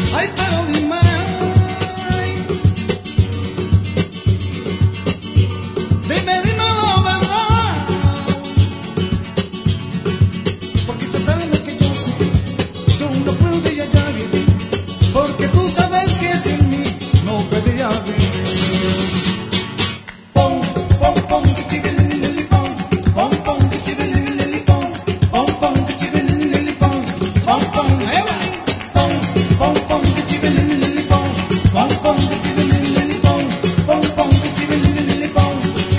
Ay, pero dime, dime la verdad, porque tú sabes lo que yo sé, yo no puedo ya vivir, porque tú sabes que sin mí no podría vivir. Pom, pom, pom, chivilili, pom, pom, pom, chivilili, pom, pom, pom, chivilili, pom, pom, pom, pom, pom, pom, chivilili, pom, pom, pom, chivilili, pom, pom, pom, chivilili, pom.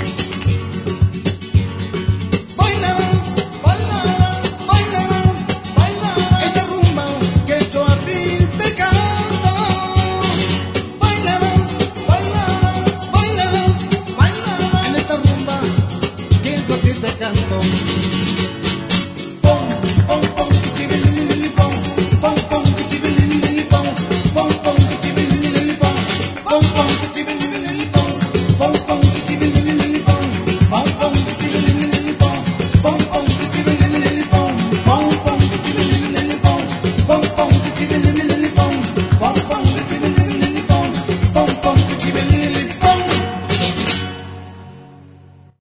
Bailarás, bailarás, bailarás, bailarás esta rumba que yo a ti te canto. Bailarás, bailarás, bailarás, bailarás en esta rumba que yo a ti te canto. Pom, pom, pom.